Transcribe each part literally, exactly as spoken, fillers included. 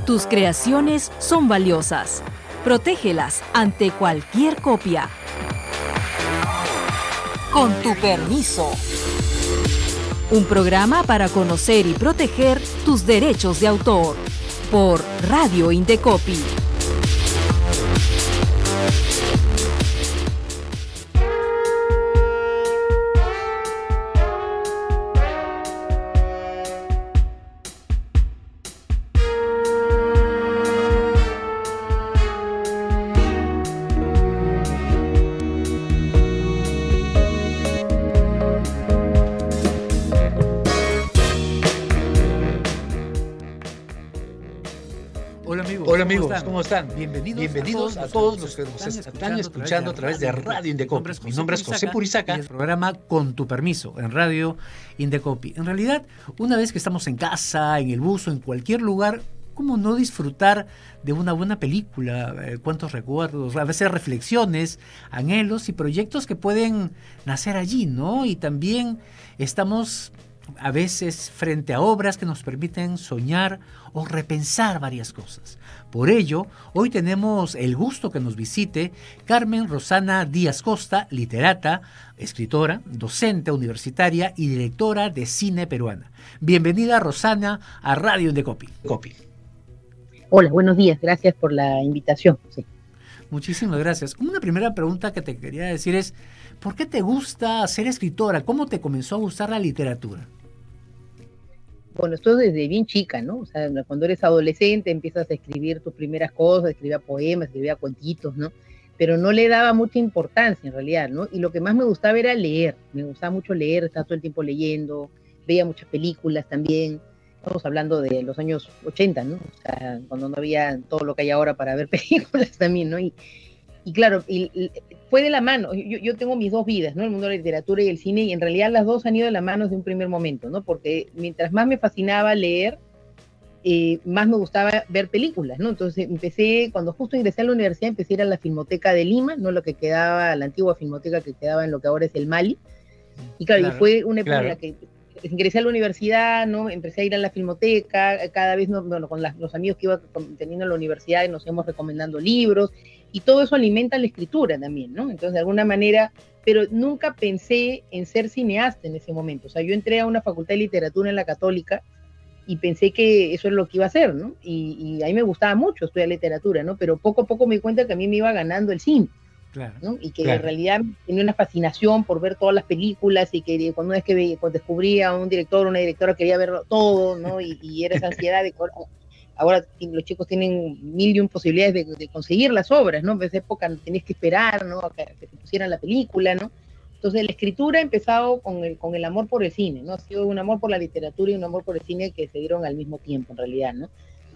Tus creaciones son valiosas. Protégelas ante cualquier copia. Con tu permiso. Un programa para conocer y proteger tus derechos de autor. Por Radio Indecopi. Hola amigos, ¿cómo están? Bienvenidos, Bienvenidos a, todos a todos los que nos están escuchando a través de Radio Indecopi. Mi nombre es José Purizaca. Y el programa Con tu permiso en Radio Indecopi. En realidad, una vez que estamos en casa, en el bus o en cualquier lugar, ¿cómo no disfrutar de una buena película? Eh, cuántos recuerdos, a veces reflexiones, anhelos y proyectos que pueden nacer allí, ¿no? Y también estamos a veces frente a obras que nos permiten soñar o repensar varias cosas. Por ello, hoy tenemos el gusto que nos visite Carmen Rosana Díaz Costa, literata, escritora, docente universitaria y directora de cine peruana. Bienvenida, Rosana, a Radio Indecopi. Hola, buenos días, gracias por la invitación. Sí. Muchísimas gracias. Una primera pregunta que te quería decir es, ¿por qué te gusta ser escritora? ¿Cómo te comenzó a gustar la literatura? Bueno, esto desde bien chica, ¿no? O sea, cuando eres adolescente empiezas a escribir tus primeras cosas, escribía poemas, escribía cuentitos, ¿no? Pero no le daba mucha importancia en realidad, ¿no? Y lo que más me gustaba era leer, me gustaba mucho leer, estaba todo el tiempo leyendo, veía muchas películas también. Estamos hablando de los años ochenta, ¿no? O sea, cuando no había todo lo que hay ahora para ver películas también, ¿no? Y, y claro, y, y fue de la mano. Yo, yo tengo mis dos vidas, ¿no? El mundo de la literatura y el cine, y en realidad las dos han ido de la mano desde un primer momento, ¿no? Porque mientras más me fascinaba leer, eh, más me gustaba ver películas, ¿no? Entonces empecé, cuando justo ingresé a la universidad, empecé a ir a la Filmoteca de Lima, ¿no? Lo que quedaba, la antigua filmoteca que quedaba en lo que ahora es el Mali. Y claro, claro y fue una época claro. en la que ingresé a la universidad, ¿no? Empecé a ir a la filmoteca, cada vez ¿no? bueno, con las, los amigos que iba teniendo en la universidad nos íbamos recomendando libros, y todo eso alimenta la escritura también, ¿no? Entonces, de alguna manera, pero nunca pensé en ser cineasta en ese momento. O sea, yo entré a una facultad de literatura en la Católica y pensé que eso era lo que iba a hacer, ¿no? Y, y a mí me gustaba mucho estudiar literatura, ¿no? Pero poco a poco me di cuenta que a mí me iba ganando el cine. Claro, ¿no? Y que claro. en realidad tenía una fascinación por ver todas las películas, y que cuando una vez que ve, cuando descubría a un director o una directora quería verlo todo, ¿no? Y, y era esa ansiedad de ahora los chicos tienen mil y un posibilidades de, de conseguir las obras, ¿no? En esa época tenías que esperar, ¿no? A que, a que te pusieran la película, ¿no? Entonces la escritura ha empezado con el, con el amor por el cine, ¿no? Ha sido un amor por la literatura y un amor por el cine que se dieron al mismo tiempo en realidad, ¿no?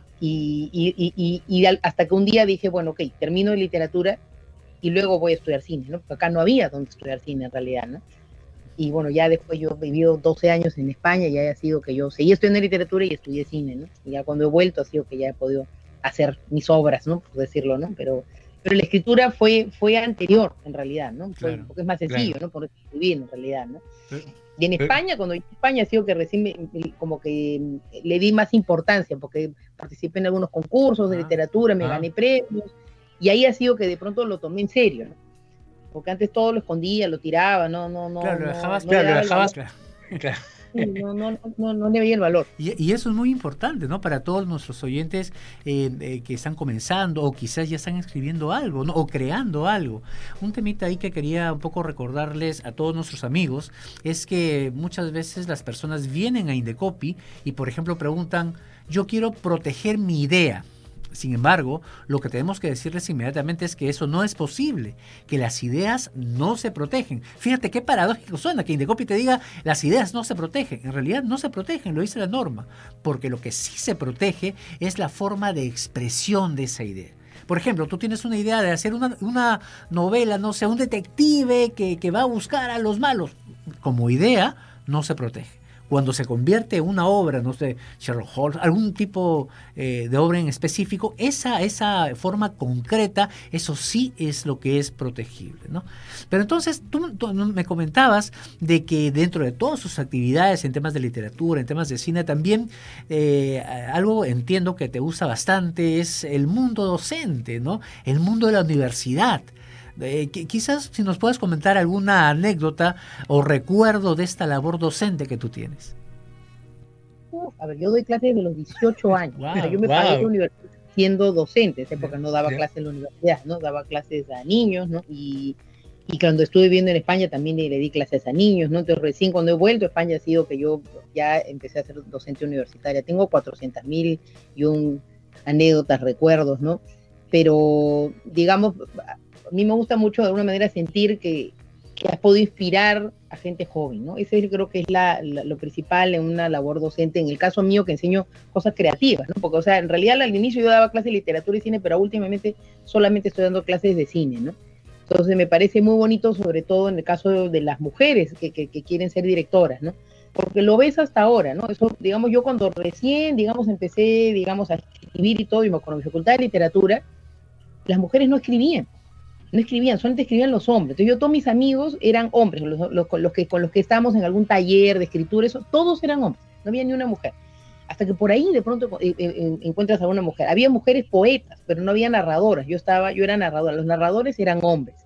Y, y, y, y, y hasta que un día dije, bueno, ok, termino de literatura y luego voy a estudiar cine, ¿no? Porque acá no había donde estudiar cine en realidad, ¿no? Y bueno, ya después yo he vivido doce años en España, y ya ha sido que yo seguí estudiando literatura y estudié cine, ¿no? Y ya cuando he vuelto ha sido que ya he podido hacer mis obras, ¿no? Por decirlo, ¿no? Pero, pero la escritura fue, fue anterior, en realidad, ¿no? Fue, claro, porque es más sencillo, claro. ¿no? Por escribir, en realidad, ¿no? Pero, y en España, pero, cuando yo en España ha sido que recién me, como que le di más importancia, porque participé en algunos concursos de ah, literatura, me ah. gané premios, y ahí ha sido que de pronto lo tomé en serio, ¿no? Porque antes todo lo escondía, lo tiraba, no, no, no. Claro, lo dejabas, no, claro, lo dejabas, claro. claro. No, no, no, no le veía el valor. Y, y eso es muy importante, ¿no? Para todos nuestros oyentes eh, eh, que están comenzando o quizás ya están escribiendo algo, ¿no? O creando algo. Un temita ahí que quería un poco recordarles a todos nuestros amigos es que muchas veces las personas vienen a Indecopi y, por ejemplo, preguntan, yo quiero proteger mi idea. Sin embargo, lo que tenemos que decirles inmediatamente es que eso no es posible, que las ideas no se protegen. Fíjate qué paradójico suena que Indecopi te diga las ideas no se protegen. En realidad no se protegen, lo dice la norma, porque lo que sí se protege es la forma de expresión de esa idea. Por ejemplo, tú tienes una idea de hacer una, una novela, no sé, un detective que, que va a buscar a los malos. Como idea, no se protege. cuando se convierte en una obra, no sé, Sherlock Holmes, algún tipo eh, de obra en específico, esa, esa forma concreta, eso sí es lo que es protegible, ¿no? Pero entonces tú, tú me comentabas de que dentro de todas sus actividades en temas de literatura, en temas de cine, también eh, algo entiendo que te gusta bastante es el mundo docente, ¿no? El mundo de la universidad. Eh, quizás si nos puedes comentar alguna anécdota o recuerdo de esta labor docente que tú tienes. A ver, yo doy clases desde los dieciocho años. Wow, o sea, yo me wow. pagué en la universidad siendo docente. En esa época no daba clases en la universidad, ¿no? Daba clases a niños, ¿no? Y, y cuando estuve viviendo en España también le, le di clases a niños, ¿no? Entonces recién cuando he vuelto a España ha sido que yo ya empecé a ser docente universitaria. Tengo cuatrocientas mil y un anécdotas, recuerdos, ¿no? Pero, digamos, a mí me gusta mucho de alguna manera sentir que, que has podido inspirar a gente joven, ¿no? Ese creo que es la, la, lo principal en una labor docente, en el caso mío que enseño cosas creativas, ¿no? Porque, o sea, en realidad al inicio yo daba clases de literatura y cine, pero últimamente solamente estoy dando clases de cine, ¿no? Entonces me parece muy bonito, sobre todo en el caso de, de las mujeres que, que, que quieren ser directoras, ¿no? Porque lo ves hasta ahora, ¿no? Eso, digamos, yo cuando recién, digamos, empecé, digamos, a escribir y todo, y con mi facultad de literatura, las mujeres no escribían. No escribían, solamente escribían los hombres. Entonces yo, todos mis amigos eran hombres, los, los, los que, con los que estábamos en algún taller de escritura, eso, todos eran hombres, no había ni una mujer. Hasta que por ahí de pronto eh, eh, encuentras a una mujer. Había mujeres poetas, pero no había narradoras. Yo estaba, yo era narradora, los narradores eran hombres.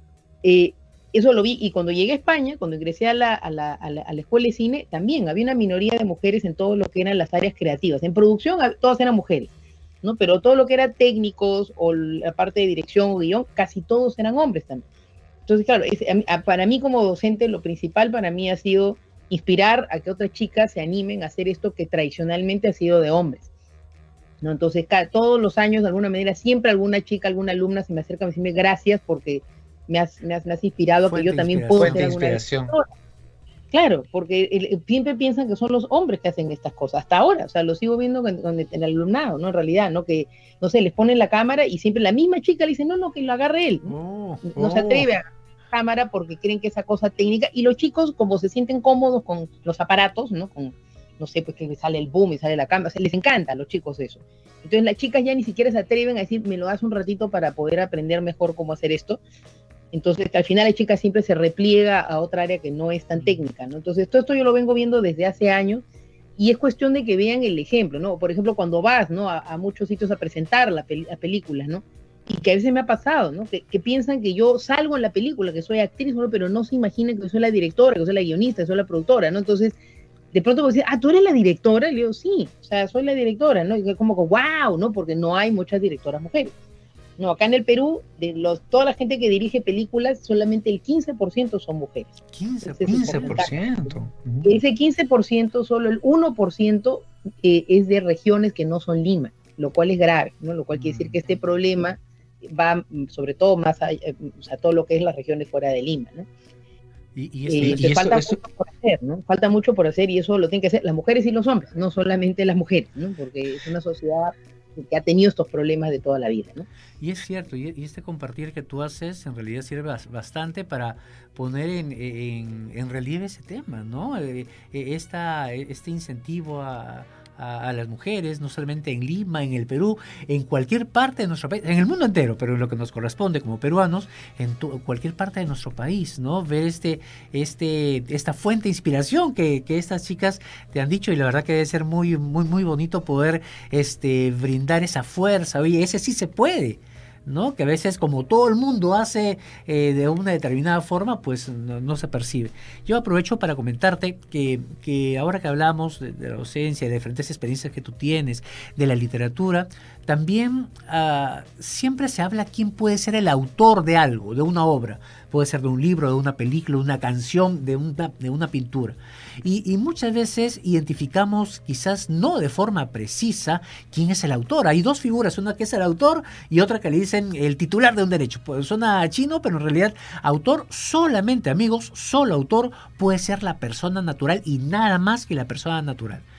Eh, eso lo vi, y cuando llegué a España, cuando ingresé a la, a, la, a, la, a la escuela de cine, también había una minoría de mujeres en todo lo que eran las áreas creativas. En producción, todas eran mujeres, ¿no? Pero todo lo que era técnicos o la parte de dirección o guión, casi todos eran hombres también. Entonces, claro, es, a, para mí como docente, lo principal para mí ha sido inspirar a que otras chicas se animen a hacer esto que tradicionalmente ha sido de hombres, ¿no? Entonces, cada, todos los años, de alguna manera, siempre alguna chica, alguna alumna se me acerca y me dice, gracias, porque me has, me has, me has inspirado a que yo también puedo ser alguna directora. Claro, porque el, siempre piensan que son los hombres que hacen estas cosas, hasta ahora, o sea, lo sigo viendo en, en, en el alumnado, ¿no? En realidad, ¿no? Que, no sé, les ponen la cámara y siempre la misma chica le dice, no, no, que lo agarre él, ¿no? Oh, no oh. se atreve a agarrar la cámara porque creen que esa cosa técnica, y los chicos, como se sienten cómodos con los aparatos, ¿no? Con, no sé, pues que les sale el boom y sale la cámara, o sea, les encanta a los chicos eso. Entonces las chicas ya ni siquiera se atreven a decir, me lo das un ratito para poder aprender mejor cómo hacer esto. Entonces, al final la chica siempre se repliega a otra área que no es tan técnica, ¿no? Entonces, todo esto yo lo vengo viendo desde hace años, y es cuestión de que vean el ejemplo, ¿no? Por ejemplo, cuando vas, ¿no? a, a muchos sitios a presentar la peli- a películas, ¿no? Y que a veces me ha pasado, ¿no? Que, que piensan que yo salgo en la película, que soy actriz, ¿no? Pero no se imaginan que soy la directora, que soy la guionista, que soy la productora, ¿no? Entonces, de pronto me dicen, ah, ¿tú eres la directora? Y le digo, sí, o sea, soy la directora, ¿no? Y es como que, wow, ¿no? Porque no hay muchas directoras mujeres. No, acá en el Perú, de los, toda la gente que dirige películas, solamente el quince por ciento son mujeres. quince por ciento. Ese quince por ciento, solo el uno por ciento eh, es de regiones que no son Lima, lo cual es grave, ¿no? Lo cual quiere decir que este problema va sobre todo más a, eh, o sea, todo lo que es las regiones fuera de Lima, ¿no? Y, y, este, eh, y eso, falta eso... mucho por hacer, ¿no? Falta mucho por hacer, y eso lo tienen que hacer las mujeres y los hombres, no solamente las mujeres, ¿no? Porque es una sociedad que ha tenido estos problemas de toda la vida, ¿no? Y es cierto, y este compartir que tú haces en realidad sirve bastante para poner en, en, en relieve ese tema, ¿no? Esta, este incentivo a, a, a las mujeres, no solamente en Lima, en el Perú, en cualquier parte de nuestro país, en el mundo entero, pero en lo que nos corresponde como peruanos, en tu, cualquier parte de nuestro país, ¿no? Ver este, este, esta fuente de inspiración que, que estas chicas te han dicho, y la verdad que debe ser muy, muy, muy bonito poder este, brindar esa fuerza. Oye, ese sí se puede, ¿no? Que a veces, como todo el mundo hace eh, de una determinada forma, pues no, no se percibe. Yo aprovecho para comentarte que, que ahora que hablamos de, de la docencia, de diferentes experiencias que tú tienes, de la literatura, también uh, siempre se habla quién puede ser el autor de algo, de una obra. Puede ser de un libro, de una película, de una canción, de una, de una pintura. Y, y muchas veces identificamos, quizás no de forma precisa, quién es el autor. Hay dos figuras, una que es el autor y otra que le dicen el titular de un derecho. Pues suena chino, pero en realidad autor solamente, amigos, solo autor puede ser la persona natural y nada más que la persona natural.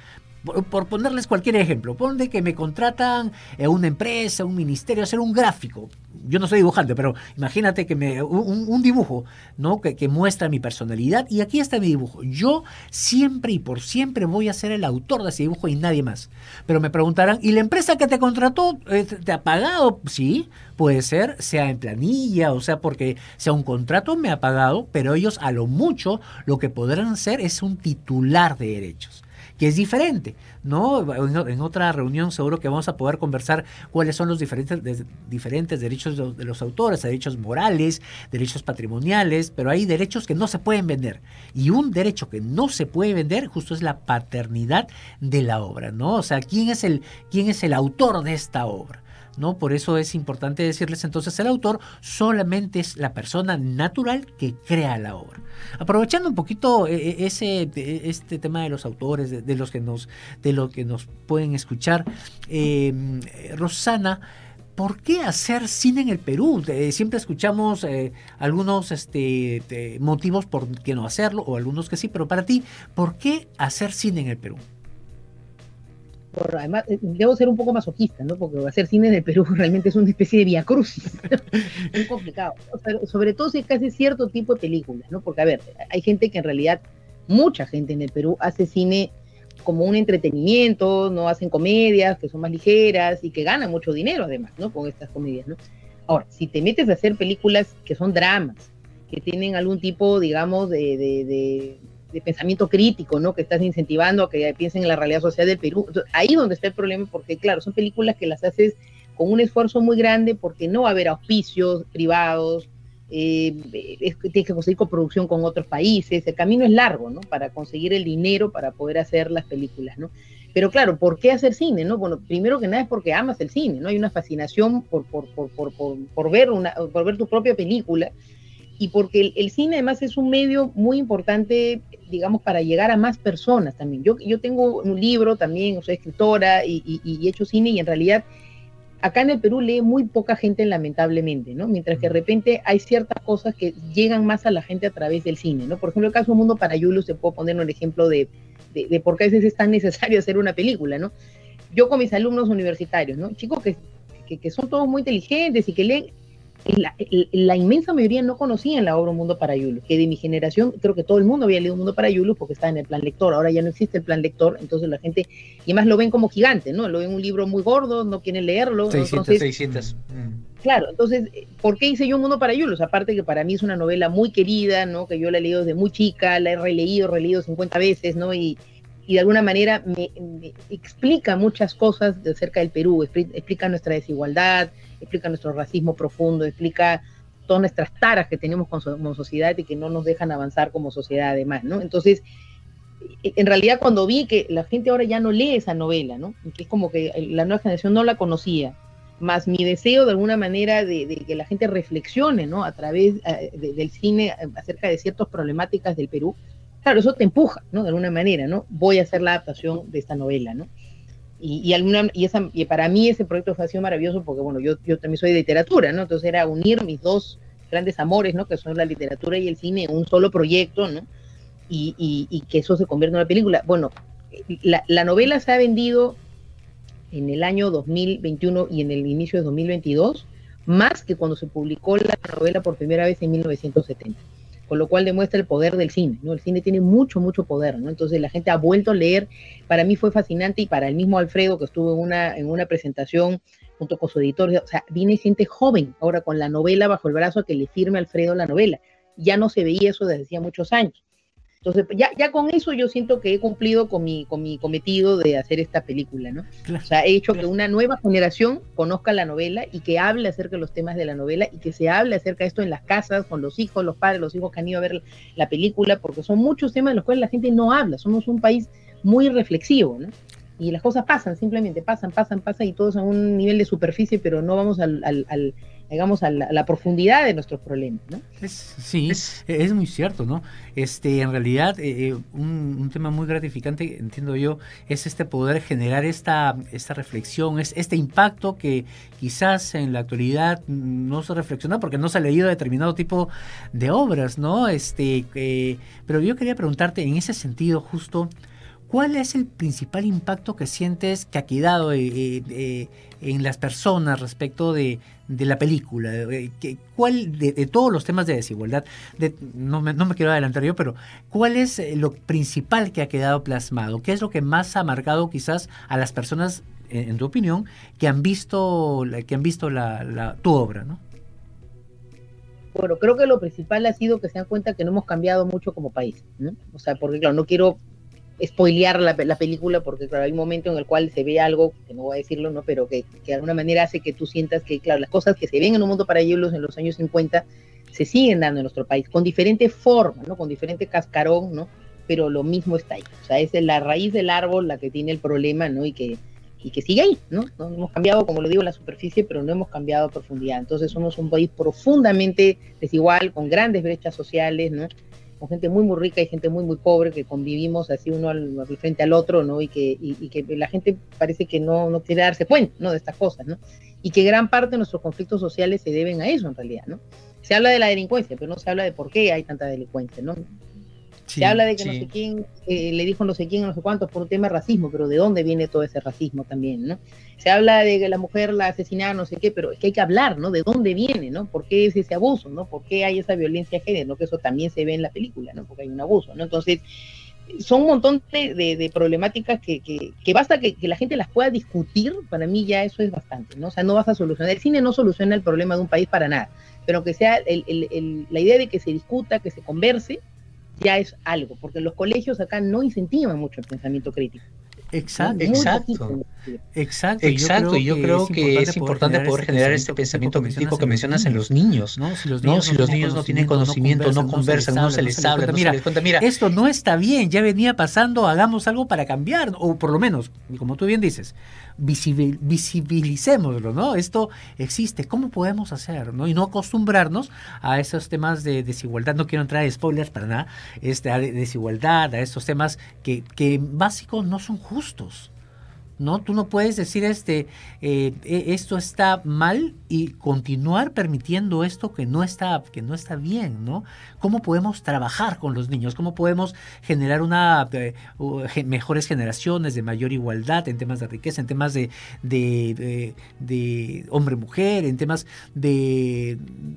Por, por ponerles cualquier ejemplo, ponle que me contratan en una empresa, un ministerio, a hacer un gráfico. Yo no soy dibujante, pero imagínate que me un, un dibujo, ¿no? Que, que muestra mi personalidad, y aquí está mi dibujo. Yo siempre y por siempre voy a ser el autor de ese dibujo y nadie más. Pero me preguntarán, ¿y la empresa que te contrató eh, te ha pagado? Sí, puede ser, sea en planilla, o sea, porque sea un contrato, me ha pagado, pero ellos a lo mucho lo que podrán ser es un titular de derechos, que es diferente, ¿no? En otra reunión seguro que vamos a poder conversar cuáles son los diferentes, de, diferentes derechos de, de los autores, derechos morales, derechos patrimoniales, pero hay derechos que no se pueden vender. Y un derecho que no se puede vender justo es la paternidad de la obra, ¿no? O sea, ¿quién es el, quién es el autor de esta obra? ¿No? Por eso es importante decirles entonces, el autor solamente es la persona natural que crea la obra. Aprovechando un poquito ese este tema de los autores, de, de los que nos de lo que nos pueden escuchar, eh, Rosana, ¿por qué hacer cine en el Perú? Eh, siempre escuchamos eh, algunos este, de motivos por qué no hacerlo, o algunos que sí, pero para ti, ¿por qué hacer cine en el Perú? Por, además, debo ser un poco masoquista, ¿no? Porque hacer cine en el Perú realmente es una especie de viacrucis. Muy complicado. O sea, sobre todo si es que hace cierto tipo de películas, ¿no? Porque, a ver, hay gente que en realidad, mucha gente en el Perú hace cine como un entretenimiento, no hacen comedias que son más ligeras y que ganan mucho dinero, además, ¿no? Con estas comedias, ¿no? Ahora, si te metes a hacer películas que son dramas, que tienen algún tipo, digamos, de... de, de de pensamiento crítico, ¿no? Que estás incentivando a que piensen en la realidad social del Perú. Entonces, ahí es donde está el problema, porque claro, son películas que las haces con un esfuerzo muy grande, porque no va a haber auspicios privados, eh, es, tienes que conseguir coproducción con otros países, el camino es largo, ¿no? Para conseguir el dinero para poder hacer las películas, ¿no? Pero claro, ¿por qué hacer cine, no? Bueno, primero que nada es porque amas el cine, ¿no? Hay una fascinación por, por, por, por, por, por, ver, una, por ver tu propia película, y porque el, el cine además es un medio muy importante, digamos, para llegar a más personas también. Yo, yo tengo un libro también, soy escritora y, y, y he hecho cine, y en realidad acá en el Perú lee muy poca gente, lamentablemente, ¿no? Mientras que de repente hay ciertas cosas que llegan más a la gente a través del cine, ¿no? Por ejemplo, el caso Mundo para Yulu, se puede poner un ejemplo de, de, de por qué a veces es tan necesario hacer una película, ¿no? Yo con mis alumnos universitarios, ¿no? Chicos que, que, que son todos muy inteligentes y que leen, La, la inmensa mayoría no conocían la obra Un Mundo para Yulu, que de mi generación creo que todo el mundo había leído Un Mundo para Yulu porque estaba en el plan lector. Ahora ya no existe el plan lector, entonces la gente, y además lo ven como gigante, ¿no? Lo ven un libro muy gordo, no quieren leerlo. seiscientos, entonces, seiscientos. Claro, entonces, ¿por qué hice yo Un Mundo para Yulu? Aparte que para mí es una novela muy querida, ¿no? Que yo la he leído desde muy chica, la he releído, releído cincuenta veces, ¿no? Y, y de alguna manera me, me explica muchas cosas de acerca del Perú, explica nuestra desigualdad, explica nuestro racismo profundo, explica todas nuestras taras que tenemos como sociedad y que no nos dejan avanzar como sociedad además, ¿no? Entonces, en realidad cuando vi que la gente ahora ya no lee esa novela, ¿no? Que es como que la nueva generación no la conocía, más mi deseo de alguna manera de, de que la gente reflexione, ¿no? A través de, del cine acerca de ciertas problemáticas del Perú, claro, eso te empuja, ¿no? De alguna manera, ¿no? Voy a hacer la adaptación de esta novela, ¿no? Y, y, alguna, y, esa, y para mí ese proyecto ha sido maravilloso porque, bueno, yo, yo también soy de literatura, ¿no? Entonces era unir mis dos grandes amores, ¿no? Que son la literatura y el cine en un solo proyecto, ¿no? Y, y, y que eso se convierta en una película. Bueno, la, la novela se ha vendido en el año dos mil veintiuno y en el inicio de dos mil veintidós, más que cuando se publicó la novela por primera vez en mil novecientos setenta. Con lo cual demuestra el poder del cine, ¿no? El cine tiene mucho, mucho poder, ¿no? Entonces la gente ha vuelto a leer. Para mí fue fascinante, y para el mismo Alfredo, que estuvo en una, en una presentación junto con su editor, o sea, viene gente joven ahora con la novela bajo el brazo a que le firme a Alfredo la novela. Ya no se veía eso desde hacía muchos años. Entonces, ya, ya con eso yo siento que he cumplido con mi, con mi cometido de hacer esta película, ¿no? Claro, o sea, he hecho claro. que una nueva generación conozca la novela y que hable acerca de los temas de la novela y que se hable acerca de esto en las casas, con los hijos, los padres, los hijos que han ido a ver la película, porque son muchos temas de los cuales la gente no habla. Somos un país muy reflexivo, ¿no? Y las cosas pasan, simplemente pasan, pasan, pasan, y todos a un nivel de superficie, pero no vamos al, al, al digamos, a la, a la profundidad de nuestros problemas, ¿no? Es, sí, es, es muy cierto, ¿no? Este, en realidad, eh, un, un tema muy gratificante, entiendo yo, es este poder generar esta, esta reflexión, es este impacto que quizás en la actualidad no se reflexiona porque no se ha leído determinado tipo de obras, ¿no? Este, eh, pero yo quería preguntarte, en ese sentido, justo, ¿cuál es el principal impacto que sientes que ha quedado eh, eh, en las personas respecto de, de la película? ¿Cuál de, de todos los temas de desigualdad, de, no, me, no me quiero adelantar yo, pero ¿cuál es lo principal que ha quedado plasmado? ¿Qué es lo que más ha marcado quizás a las personas, en, en tu opinión, que han visto, que han visto la, la, tu obra, ¿no? Bueno, creo que lo principal ha sido que se dan cuenta que no hemos cambiado mucho como país, ¿no? O sea, porque claro, no quiero spoilear la, la película porque claro, hay un momento en el cual se ve algo, que no voy a decirlo, ¿no? Pero que, que de alguna manera hace que tú sientas que, claro, las cosas que se ven en Un Mundo para Hielos en los años cincuenta se siguen dando en nuestro país, con diferente forma, ¿no? Con diferente cascarón, ¿no? Pero lo mismo está ahí. O sea, es la raíz del árbol la que tiene el problema, ¿no? Y que y que sigue ahí, ¿no? No hemos cambiado, como lo digo, la superficie, pero no hemos cambiado a profundidad. Entonces somos un país profundamente desigual, con grandes brechas sociales, ¿no? Con gente muy, muy rica y gente muy, muy pobre, que convivimos así uno al, al frente al otro, ¿no? Y que, y, y que la gente parece que no, no quiere darse cuenta, ¿no? De estas cosas, ¿no? Y que gran parte de nuestros conflictos sociales se deben a eso, en realidad, ¿no? Se habla de la delincuencia, pero no se habla de por qué hay tanta delincuencia, ¿no? Sí, se habla de que sí. no sé quién eh, le dijo no sé quién, no sé cuántos por un tema de racismo, pero ¿de dónde viene todo ese racismo también, no? Se habla de que la mujer la asesinaba, no sé qué, pero es que hay que hablar, ¿no? ¿De dónde viene, no? ¿Por qué es ese abuso, no? ¿Por qué hay esa violencia de género? ¿No? Que eso también se ve en la película, ¿no? Porque hay un abuso, ¿no? Entonces, son un montón de, de, de problemáticas que, que, que basta que, que la gente las pueda discutir, para mí ya eso es bastante, ¿no? O sea, no vas a solucionar, el cine no soluciona el problema de un país para nada, pero que sea el, el, el, la idea de que se discuta, que se converse, ya es algo, porque los colegios acá no incentivan mucho el pensamiento crítico. Exacto, exacto, exacto. Exacto, y yo creo que es importante poder generar este pensamiento crítico que mencionas en los niños, ¿no? Si los niños, ¿no? Si los niños no tienen conocimiento, no conversan, no se les habla, no se les cuenta, mira, esto no está bien, ya venía pasando, hagamos algo para cambiar, o por lo menos, como tú bien dices, visibil, visibilicémoslo, ¿no? Esto existe, ¿cómo podemos hacer, no? Y no acostumbrarnos a esos temas de desigualdad, no quiero entrar en spoilers para nada, este, a desigualdad, a estos temas que, que básicos no son justos. Justos, ¿no? Tú no puedes decir este eh, esto está mal y continuar permitiendo esto que no está que no está bien, ¿no? ¿Cómo podemos trabajar con los niños? ¿Cómo podemos generar una eh, uh, mejores generaciones de mayor igualdad en temas de riqueza, en temas de de, de, de hombre-mujer, en temas de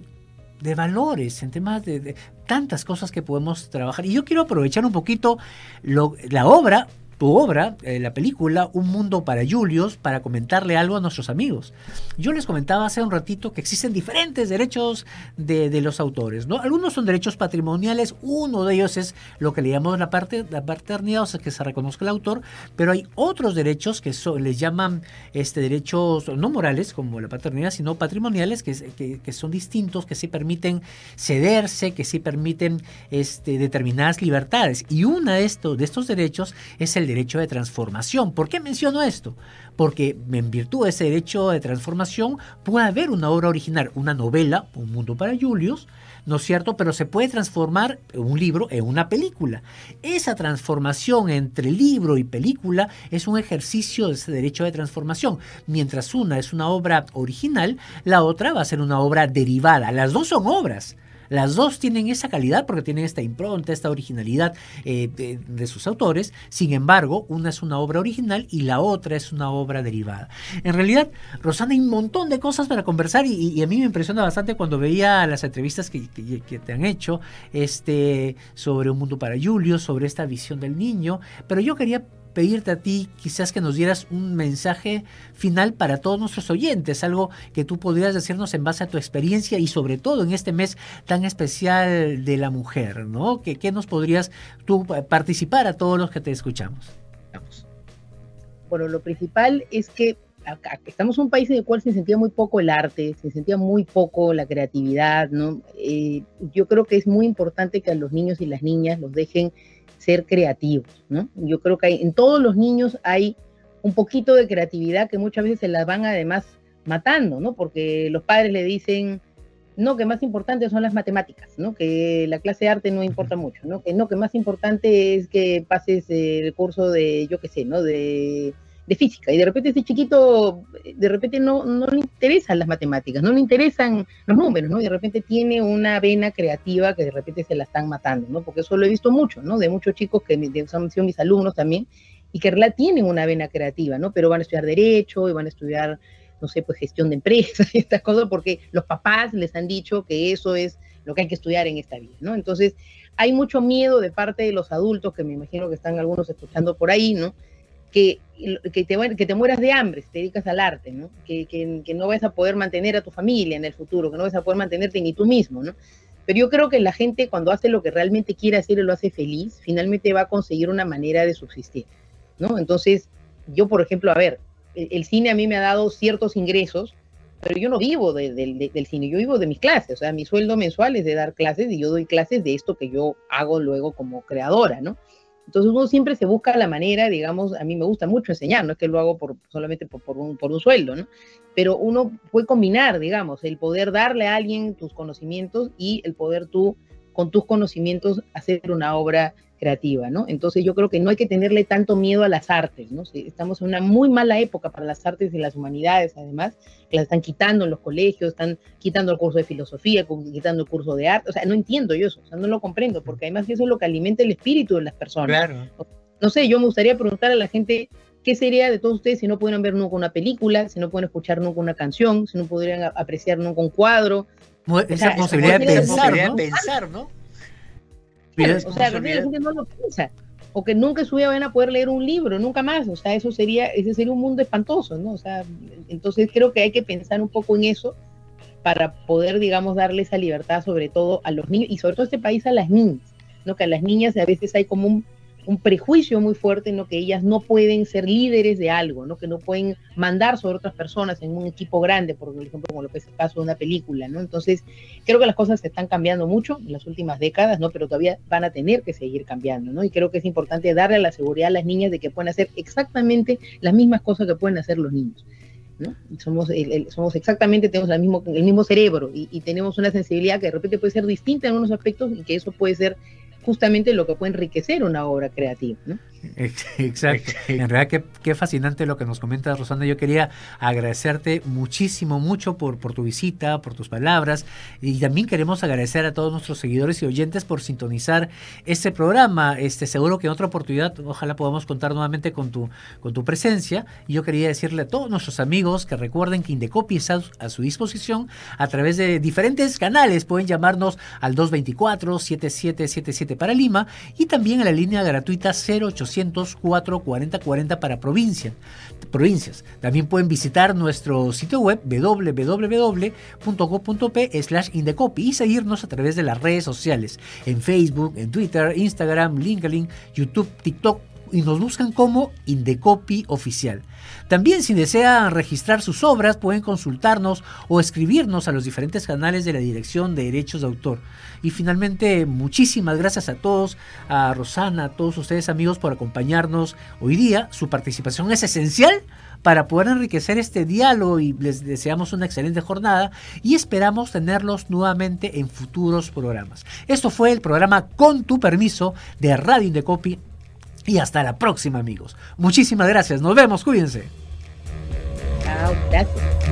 de valores, en temas de, de tantas cosas que podemos trabajar? Y yo quiero aprovechar un poquito lo, la obra tu obra, eh, la película Un Mundo para Julios, para comentarle algo a nuestros amigos. Yo les comentaba hace un ratito que existen diferentes derechos de, de los autores, ¿no? Algunos son derechos patrimoniales, uno de ellos es lo que le llamamos la, parte, la paternidad, o sea, que se reconozca el autor, pero hay otros derechos que son, les llaman este, derechos no morales, como la paternidad, sino patrimoniales, que, que, que son distintos, que sí permiten cederse, que sí permiten este, determinadas libertades. Y uno de estos, de estos derechos es el derecho de transformación. ¿Por qué menciono esto? Porque en virtud de ese derecho de transformación puede haber una obra original, una novela, Un Mundo para Julios, ¿no es cierto? Pero se puede transformar un libro en una película. Esa transformación entre libro y película es un ejercicio de ese derecho de transformación. Mientras una es una obra original, la otra va a ser una obra derivada. Las dos son obras. Las dos tienen esa calidad porque tienen esta impronta, esta originalidad eh, de, de sus autores. Sin embargo, una es una obra original y la otra es una obra derivada. En realidad, Rosana, hay un montón de cosas para conversar y, y a mí me impresiona bastante cuando veía las entrevistas que, que, que te han hecho este, sobre Un Mundo para Julios, sobre esta visión del niño. Pero yo quería pedirte a ti quizás que nos dieras un mensaje final para todos nuestros oyentes, algo que tú podrías decirnos en base a tu experiencia y sobre todo en este mes tan especial de la mujer, ¿no? ¿Qué, qué nos podrías tú participar a todos los que te escuchamos? Bueno, lo principal es que acá estamos en un país en el cual se sentía muy poco el arte, se sentía muy poco la creatividad, ¿no? Eh, yo creo que es muy importante que a los niños y las niñas los dejen ser creativos, ¿no? Yo creo que hay, en todos los niños hay un poquito de creatividad que muchas veces se las van además matando, ¿no? Porque los padres le dicen, no, que más importante son las matemáticas, ¿no? Que la clase de arte no importa mucho, ¿no? Que no, que más importante es que pases el curso de, yo qué sé, ¿no? De de física, y de repente ese chiquito, de repente no, no le interesan las matemáticas, no le interesan los números, ¿no? Y de repente tiene una vena creativa que de repente se la están matando, ¿no? Porque eso lo he visto mucho, ¿no? De muchos chicos que han sido mis alumnos también, y que en realidad tienen una vena creativa, ¿no? Pero van a estudiar Derecho, y van a estudiar, no sé, pues gestión de empresas y estas cosas, porque los papás les han dicho que eso es lo que hay que estudiar en esta vida, ¿no? Entonces, hay mucho miedo de parte de los adultos, que me imagino que están algunos escuchando por ahí, ¿no? Que, que, te, que te mueras de hambre si te dedicas al arte, ¿no? Que, que, que no vas a poder mantener a tu familia en el futuro, que no vas a poder mantenerte ni tú mismo, ¿no? Pero yo creo que la gente, cuando hace lo que realmente quiere hacer y lo hace feliz, finalmente va a conseguir una manera de subsistir, ¿no? Entonces, yo, por ejemplo, a ver, el, el cine a mí me ha dado ciertos ingresos, pero yo no vivo de, de, de, del cine, yo vivo de mis clases, o sea, mi sueldo mensual es de dar clases, y yo doy clases de esto que yo hago luego como creadora, ¿no? Entonces uno siempre se busca la manera, digamos, a mí me gusta mucho enseñar, no es que lo hago por, solamente por, por, un, por un sueldo, ¿no? Pero uno puede combinar, digamos, el poder darle a alguien tus conocimientos y el poder tú, con tus conocimientos, hacer una obra creativa, ¿no? Entonces yo creo que no hay que tenerle tanto miedo a las artes, ¿no? Estamos en una muy mala época para las artes y las humanidades, además, que las están quitando en los colegios, están quitando el curso de filosofía, quitando el curso de arte, o sea, no entiendo yo eso, o sea, no lo comprendo, porque además eso es lo que alimenta el espíritu de las personas. Claro. No sé, yo me gustaría preguntar a la gente, ¿qué sería de todos ustedes si no pudieran ver nunca una película, si no pueden escuchar nunca una canción, si no pudieran apreciar nunca un cuadro? Esa o sea, posibilidad de pensar, ¿no? pensar, ¿no? Claro, o sea, la gente no lo piensa, o que nunca en su vida van a poder leer un libro, nunca más, o sea, eso sería, ese sería un mundo espantoso, ¿no? O sea, entonces creo que hay que pensar un poco en eso para poder, digamos, darle esa libertad sobre todo a los niños, y sobre todo en este país a las niñas, ¿no? Que a las niñas a veces hay como un, un prejuicio muy fuerte, ¿no? Que ellas no pueden ser líderes de algo, ¿no? Que no pueden mandar sobre otras personas en un equipo grande, por ejemplo, como lo que es el caso de una película, ¿no? Entonces, creo que las cosas se están cambiando mucho en las últimas décadas, ¿no? Pero todavía van a tener que seguir cambiando, ¿no? Y creo que es importante darle la seguridad a las niñas de que pueden hacer exactamente las mismas cosas que pueden hacer los niños, ¿no? Somos, el, el, somos exactamente, tenemos el mismo, el mismo cerebro y, y tenemos una sensibilidad que de repente puede ser distinta en algunos aspectos, y que eso puede ser justamente lo que puede enriquecer una obra creativa, ¿no? Exacto. En realidad, qué, qué fascinante lo que nos comenta Rosana. Yo quería agradecerte muchísimo, mucho por, por tu visita, por tus palabras, y también queremos agradecer a todos nuestros seguidores y oyentes por sintonizar este programa. Este, seguro que en otra oportunidad, ojalá podamos contar nuevamente con tu, con tu presencia. Y yo quería decirle a todos nuestros amigos que recuerden que Indecopi está a su disposición a través de diferentes canales. Pueden llamarnos al dos veinticuatro, setenta y siete setenta y siete para Lima, y también a la línea gratuita cero ochocientos cuatro cuarenta cuarenta para provincia, provincias. También pueden visitar nuestro sitio web doble u doble u doble u punto gob punto pe slash Indecopi y seguirnos a través de las redes sociales en Facebook, en Twitter, Instagram, LinkedIn, YouTube, TikTok, y nos buscan como Indecopi Oficial. También, si desean registrar sus obras, pueden consultarnos o escribirnos a los diferentes canales de la Dirección de Derechos de Autor. Y finalmente, muchísimas gracias a todos, a Rosana, a todos ustedes amigos, por acompañarnos hoy día. Su participación es esencial para poder enriquecer este diálogo, y les deseamos una excelente jornada y esperamos tenerlos nuevamente en futuros programas. Esto fue el programa Con tu Permiso de Radio Indecopi. Y hasta la próxima, amigos. Muchísimas gracias. Nos vemos. Cuídense. Chao. Gracias.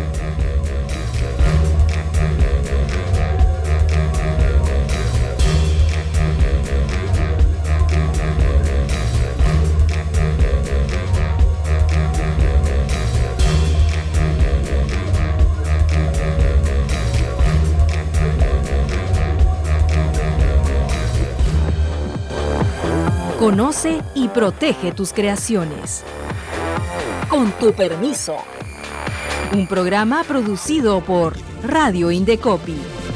Conoce y protege tus creaciones. Con tu permiso. Un programa producido por Radio Indecopi.